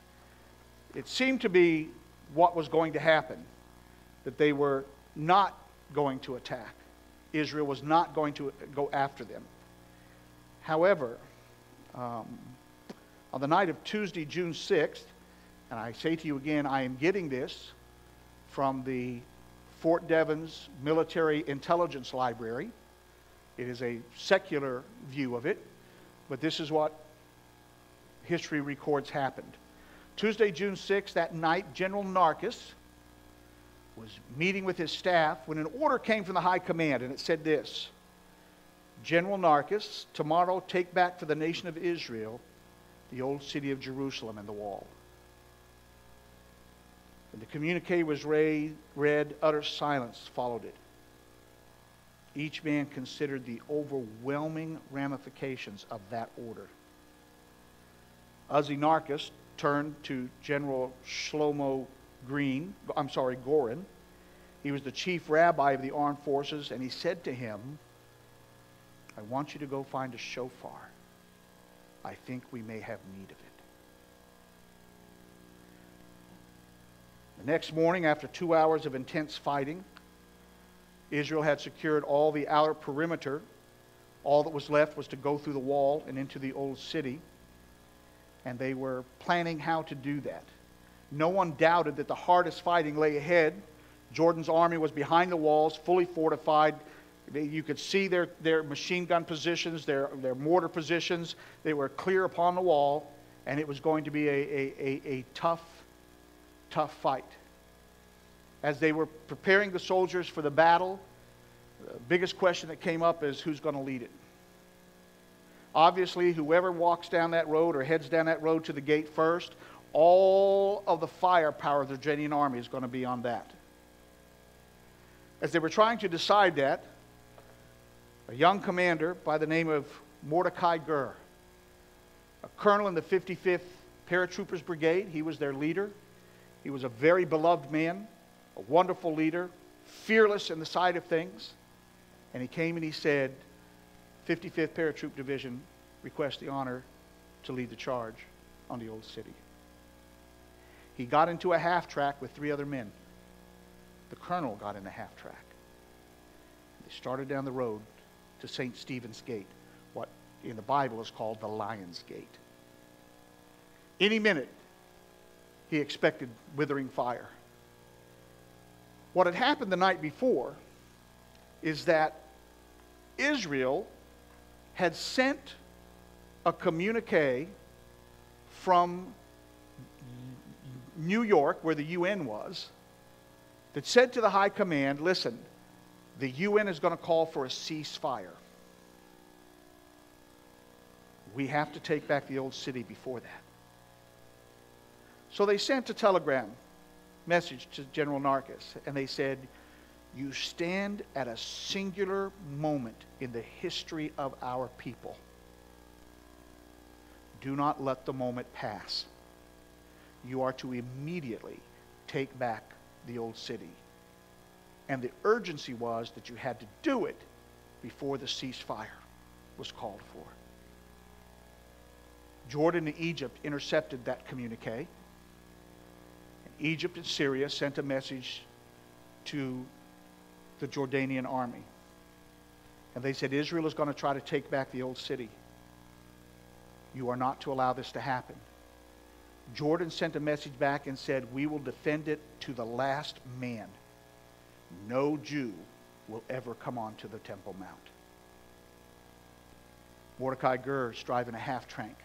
A: It seemed to be what was going to happen, that they were not going to attack. Israel was not going to go after them. However, on the night of Tuesday, June 6th, and I say to you again, I am getting this from the Fort Devens Military Intelligence Library. It is a secular view of it, but this is what history records happened. Tuesday, June 6th, that night, General Narkis was meeting with his staff when an order came from the high command, and it said this: General Narkis, tomorrow take back for the nation of Israel the old city of Jerusalem and the wall. When the communique was read, utter silence followed it. Each man considered the overwhelming ramifications of that order. Uzi Narkis turned to General Shlomo Goren. He was the chief rabbi of the armed forces, and he said to him, I want you to go find a shofar. I think we may have need of it. The next morning, after 2 hours of intense fighting, Israel had secured all the outer perimeter. All that was left was to go through the wall and into the old city. And they were planning how to do that. No one doubted that the hardest fighting lay ahead. Jordan's army was behind the walls, fully fortified, You could see their machine gun positions, their mortar positions. They were clear upon the wall, and it was going to be a tough fight. As they were preparing the soldiers for the battle, the biggest question that came up is who's going to lead it? Obviously, whoever walks down that road or heads down that road to the gate first, all of the firepower of the Jordanian army is going to be on that. As they were trying to decide that, a young commander by the name of Mordecai Gur, a colonel in the 55th Paratroopers Brigade, he was their leader. He was a very beloved man, a wonderful leader, fearless in the side of things. And he came and he said, 55th Paratroop Division requests the honor to lead the charge on the old city. He got into a half-track with 3 other men. The colonel got in the half-track. They started down the road to St. Stephen's Gate, what in the Bible is called the Lion's Gate. Any minute, he expected withering fire. What had happened the night before is that Israel had sent a communique from New York, where the UN was, that said to the high command, listen, the UN is going to call for a ceasefire. We have to take back the old city before that. So they sent a telegram message to General Narkis, and they said, you stand at a singular moment in the history of our people. Do not let the moment pass. You are to immediately take back the old city. And the urgency was that you had to do it before the ceasefire was called for. Jordan and Egypt intercepted that communique. And Egypt and Syria sent a message to the Jordanian army. And they said, Israel is going to try to take back the old city. You are not to allow this to happen. Jordan sent a message back and said, we will defend it to the last man. No Jew will ever come onto the Temple Mount. Mordecai Gur is driving a half-track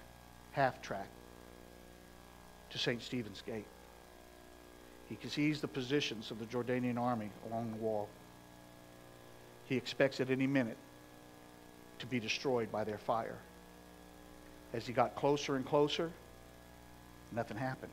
A: to St. Stephen's Gate. He sees the positions of the Jordanian army along the wall. He expects at any minute to be destroyed by their fire. As he got closer and closer, nothing happened.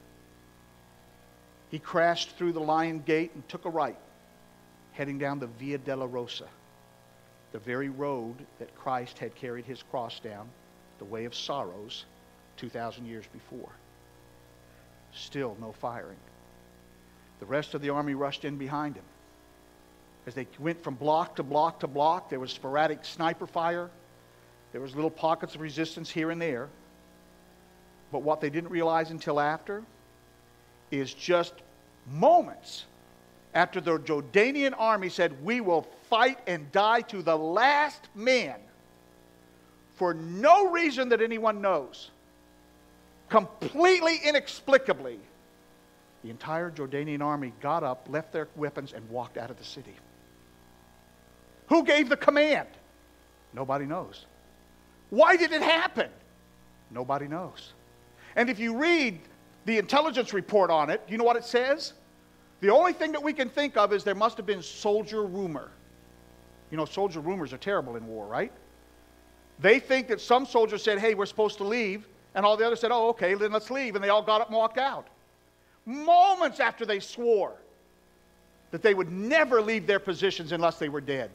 A: He crashed through the Lion Gate and took a right, heading down the Via della Rosa, the very road that Christ had carried his cross down, the way of sorrows, 2,000 years before. Still no firing. The rest of the army rushed in behind him. As they went from block to block to block, there was sporadic sniper fire. There was little pockets of resistance here and there. But what they didn't realize until after is just moments after the Jordanian army said, we will fight and die to the last man for no reason that anyone knows. Completely inexplicably, the entire Jordanian army got up, left their weapons, and walked out of the city. Who gave the command? Nobody knows. Why did it happen? Nobody knows. And if you read the intelligence report on it, you know what it says? The only thing that we can think of is there must have been soldier rumor. You know, soldier rumors are terrible in war, right? They think that some soldiers said, hey, we're supposed to leave, and all the others said, oh, okay, then let's leave, and they all got up and walked out. Moments after they swore that they would never leave their positions unless they were dead.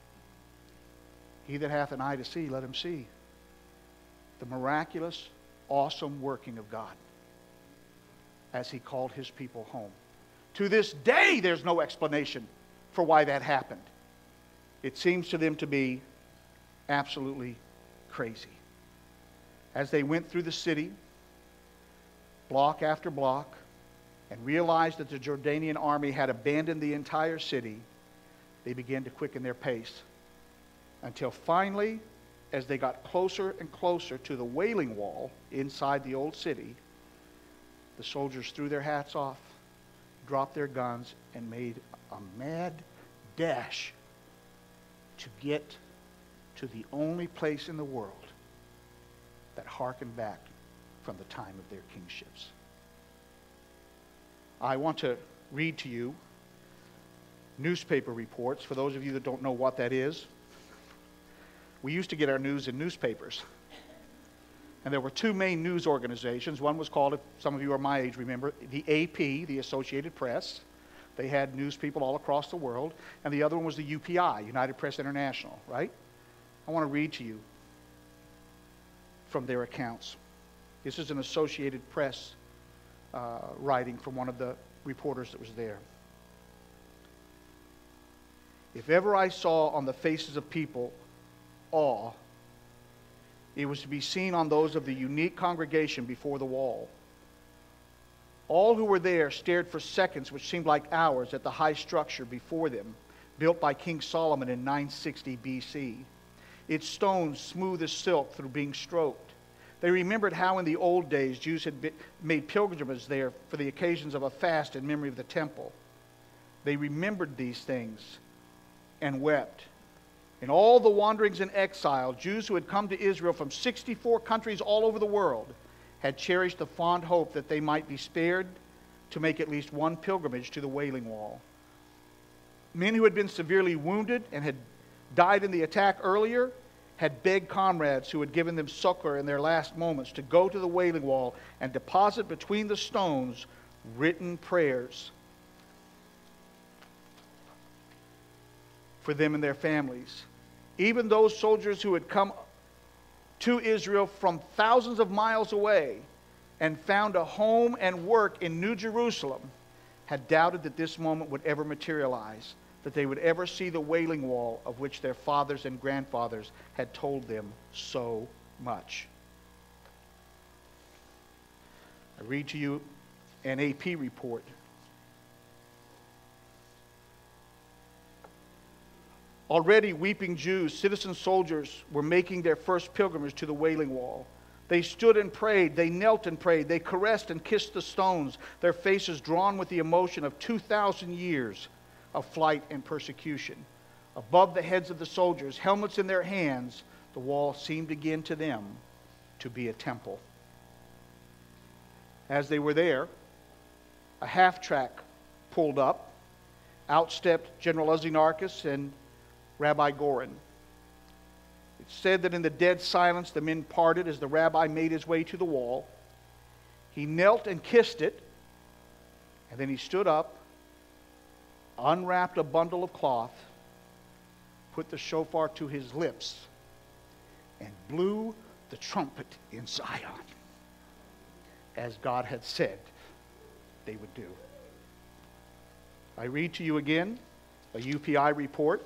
A: He that hath an eye to see, let him see. The miraculous, awesome working of God as he called his people home. To this day, there's no explanation for why that happened. It seems to them to be absolutely crazy. As they went through the city, block after block, and realized that the Jordanian army had abandoned the entire city, they began to quicken their pace. Until finally, as they got closer and closer to the Wailing Wall inside the old city, the soldiers threw their hats off, dropped their guns, and made a mad dash to get to the only place in the world that hearkened back from the time of their kingships. I want to read to you newspaper reports. For those of you that don't know what that is, we used to get our news in newspapers. And there were two main news organizations. One was called, if some of you are my age remember, the AP, the Associated Press. They had news people all across the world. And the other one was the UPI, United Press International, right? I want to read to you from their accounts. This is an Associated Press writing from one of the reporters that was there. If ever I saw on the faces of people awe, it was to be seen on those of the unique congregation before the wall. All who were there stared for seconds, which seemed like hours, at the high structure before them, built by King Solomon in 960 BC. Its stones smooth as silk through being stroked. They remembered how in the old days Jews had made pilgrimages there for the occasions of a fast in memory of the temple. They remembered these things and wept. In all the wanderings and exile, Jews who had come to Israel from 64 countries all over the world had cherished the fond hope that they might be spared to make at least one pilgrimage to the Wailing Wall. Men who had been severely wounded and had died in the attack earlier had begged comrades who had given them succor in their last moments to go to the Wailing Wall and deposit between the stones written prayers for them and their families. Even those soldiers who had come to Israel from thousands of miles away and found a home and work in New Jerusalem had doubted that this moment would ever materialize, that they would ever see the Wailing Wall of which their fathers and grandfathers had told them so much. I read to you an AP report. Already weeping Jews, citizen soldiers, were making their first pilgrimage to the Wailing Wall. They stood and prayed, they knelt and prayed, they caressed and kissed the stones, their faces drawn with the emotion of 2,000 years of flight and persecution. Above the heads of the soldiers, helmets in their hands, the wall seemed again to them to be a temple. As they were there, a half-track pulled up. Out stepped General Uzinarchus and Rabbi Goren. It said that in the dead silence the men parted as the rabbi made his way to the wall. He knelt and kissed it, and then he stood up, unwrapped a bundle of cloth, put the shofar to his lips, and blew the trumpet in Zion, as God had said they would do. I read to you again a UPI report.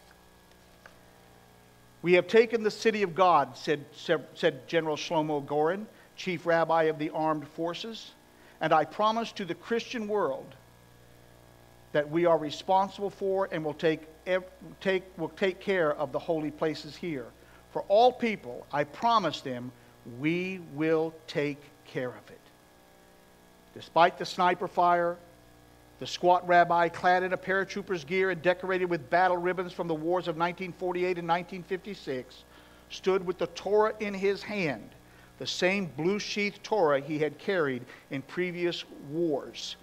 A: We have taken the city of God, said General Shlomo Goren, chief rabbi of the armed forces, and I promise to the Christian world that we are responsible for and will take care of the holy places here. For all people, I promise them, we will take care of it. Despite the sniper fire, the squat rabbi, clad in a paratrooper's gear and decorated with battle ribbons from the wars of 1948 and 1956, stood with the Torah in his hand, the same blue-sheathed Torah he had carried in previous wars.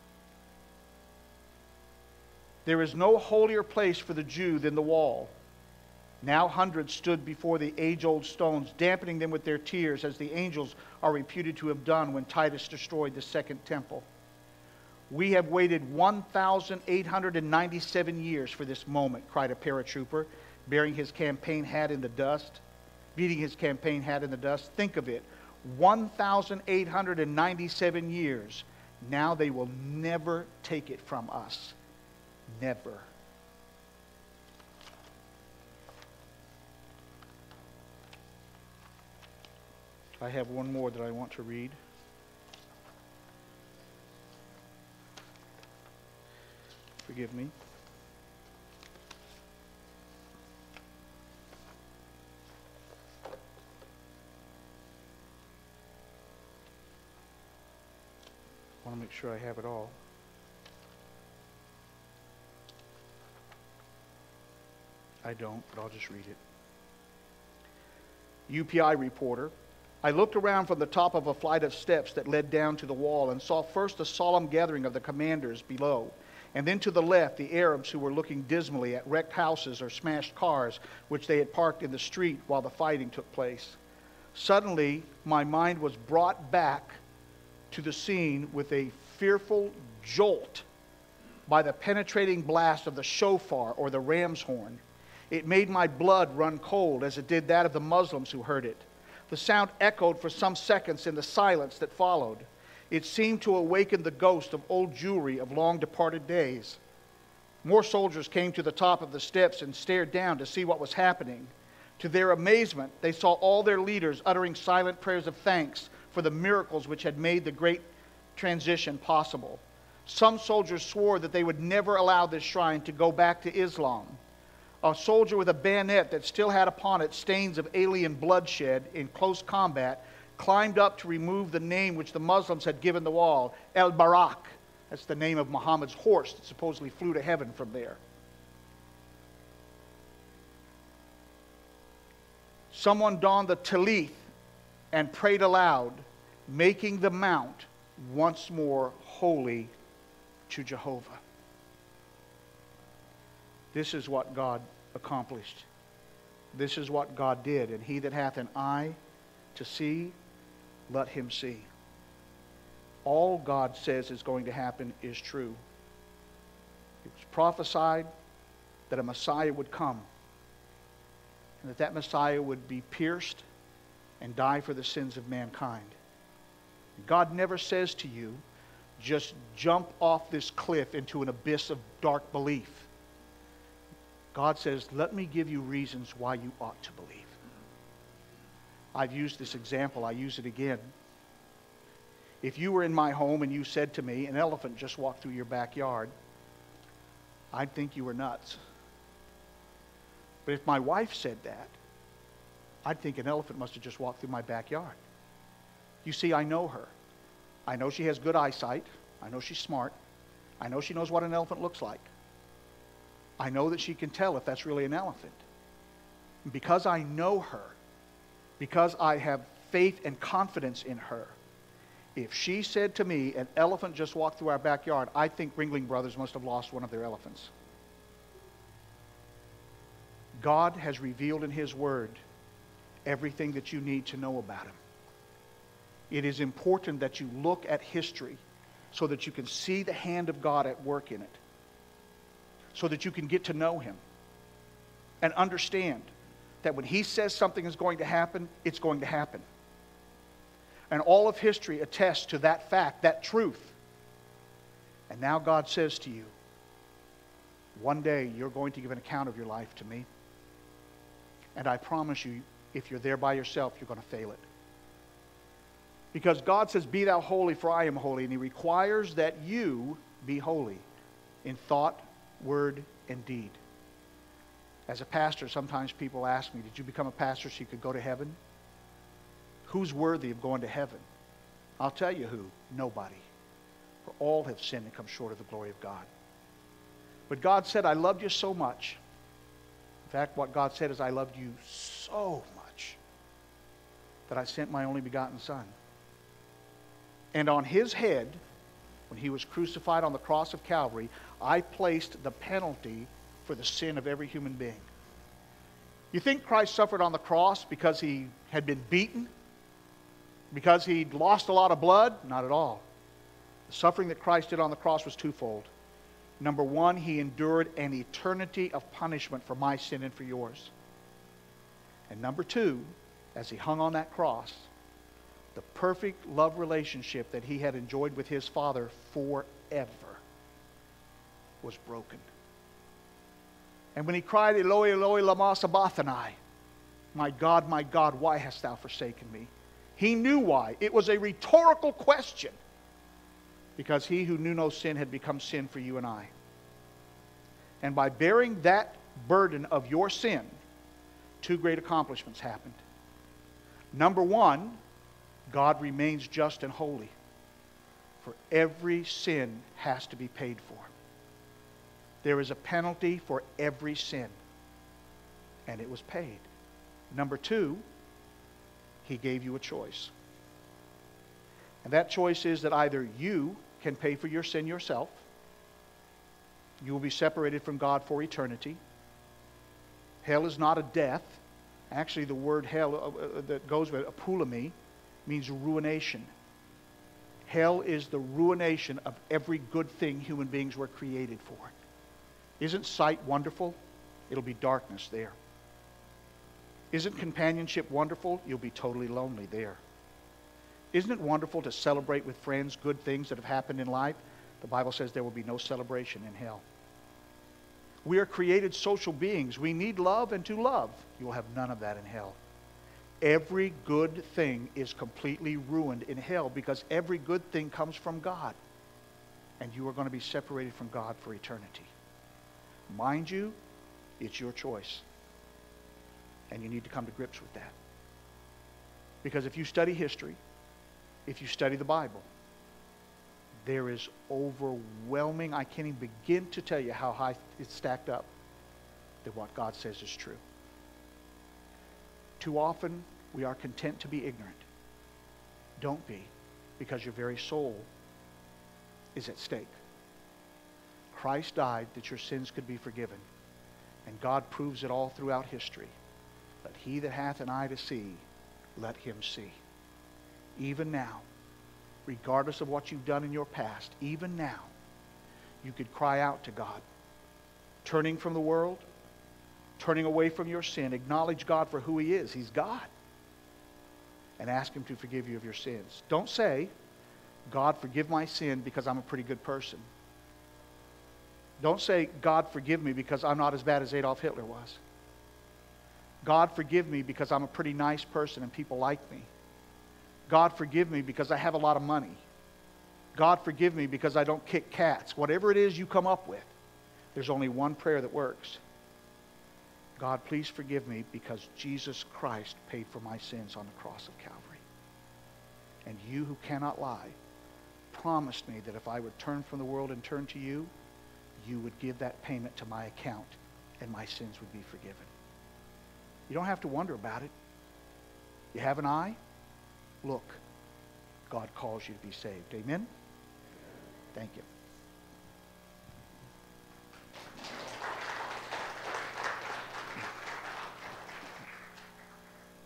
A: There is no holier place for the Jew than the wall. Now hundreds stood before the age-old stones, dampening them with their tears, as the angels are reputed to have done when Titus destroyed the second temple. We have waited 1,897 years for this moment, cried a paratrooper, bearing his campaign hat in the dust, beating his campaign hat in the dust. Think of it, 1,897 years. Now they will never take it from us. Never. I have one more that I want to read. Forgive me. I want to make sure I have it all. I don't, but I'll just read it. UPI reporter. I looked around from the top of a flight of steps that led down to the wall and saw first the solemn gathering of the commanders below, and then to the left the Arabs who were looking dismally at wrecked houses or smashed cars which they had parked in the street while the fighting took place. Suddenly, my mind was brought back to the scene with a fearful jolt by the penetrating blast of the shofar or the ram's horn. It made my blood run cold as it did that of the Muslims who heard it. The sound echoed for some seconds in the silence that followed. It seemed to awaken the ghost of old Jewry of long departed days. More soldiers came to the top of the steps and stared down to see what was happening. To their amazement, they saw all their leaders uttering silent prayers of thanks for the miracles which had made the great transition possible. Some soldiers swore that they would never allow this shrine to go back to Islam. A soldier with a bayonet that still had upon it stains of alien bloodshed in close combat climbed up to remove the name which the Muslims had given the wall, El Barak. That's the name of Muhammad's horse that supposedly flew to heaven from there. Someone donned the talith and prayed aloud, making the mount once more holy to Jehovah. This is what God accomplished. This is what God did. And he that hath an eye to see, let him see. All God says is going to happen is true. It was prophesied that a Messiah would come, and that Messiah would be pierced and die for the sins of mankind. God never says to you, just jump off this cliff into an abyss of dark belief. God says, let me give you reasons why you ought to believe. I've used this example. I use it again. If you were in my home and you said to me, an elephant just walked through your backyard, I'd think you were nuts. But if my wife said that, I'd think an elephant must have just walked through my backyard. You see, I know her. I know she has good eyesight. I know she's smart. I know she knows what an elephant looks like. I know that she can tell if that's really an elephant. And because I know her, because I have faith and confidence in her, if she said to me, an elephant just walked through our backyard, I think Ringling Brothers must have lost one of their elephants. God has revealed in His Word everything that you need to know about Him. It is important that you look at history so that you can see the hand of God at work in it, so that you can get to know Him and understand that when He says something is going to happen, it's going to happen. And all of history attests to that fact, that truth. And now God says to you, one day you're going to give an account of your life to me. And I promise you, if you're there by yourself, you're going to fail it. Because God says, be thou holy, for I am holy. And He requires that you be holy in thought, word, and deed. As a pastor, sometimes people ask me, did you become a pastor so you could go to heaven? Who's worthy of going to heaven? I'll tell you who. Nobody. For all have sinned and come short of the glory of God. But God said, I loved you so much. In fact, what God said is, I loved you so much that I sent my only begotten Son. And on His head, when He was crucified on the cross of Calvary, I placed the penalty for the sin of every human being. You think Christ suffered on the cross because He had been beaten? Because He'd lost a lot of blood? Not at all. The suffering that Christ did on the cross was twofold. Number one, He endured an eternity of punishment for my sin and for yours. And number two, as He hung on that cross, the perfect love relationship that He had enjoyed with His Father forever was broken. And when He cried, Eloi, Eloi, lama sabachthani, my God, why hast Thou forsaken me? He knew why. It was a rhetorical question. Because He who knew no sin had become sin for you and I. And by bearing that burden of your sin, two great accomplishments happened. Number one, God remains just and holy. For every sin has to be paid for. There is a penalty for every sin. and it was paid. Number two, he gave you a choice. And that choice is that either you can pay for your sin yourself, you will be separated from God for eternity. Hell is not a death. Actually, the word hell that goes with apulami means ruination. Hell is the ruination of every good thing human beings were created for. Isn't sight wonderful? It'll be darkness there. Isn't companionship wonderful? You'll be totally lonely there. Isn't it wonderful to celebrate with friends good things that have happened in life? The Bible says there will be no celebration in hell. We are created social beings. We need love and to love. You will have none of that in hell. Every good thing is completely ruined in hell because every good thing comes from God. And you are going to be separated from God for eternity. Mind you, it's your choice. And you need to come to grips with that. Because if you study history, if you study the Bible, there is overwhelming, I can't even begin to tell you how high it's stacked up, that what God says is true. Too often, we are content to be ignorant. Don't be, because your very soul is at stake. Christ died that your sins could be forgiven. And God proves it all throughout history. But he that hath an eye to see, let him see. Even now, regardless of what you've done in your past, even now, you could cry out to God, turning from the world, turning away from your sin, acknowledge God for who he is. He's God. And ask him to forgive you of your sins. Don't say, God, forgive my sin because I'm a pretty good person. Don't say, God, forgive me because I'm not as bad as Adolf Hitler was. God, forgive me because I'm a pretty nice person and people like me. God, forgive me because I have a lot of money. God, forgive me because I don't kick cats. Whatever it is you come up with, there's only one prayer that works. God, please forgive me because Jesus Christ paid for my sins on the cross of Calvary. And you who cannot lie promised me that if I would turn from the world and turn to you, you would give that payment to my account and my sins would be forgiven. You don't have to wonder about it. You have an eye? Look. God calls you to be saved. Amen? Thank you.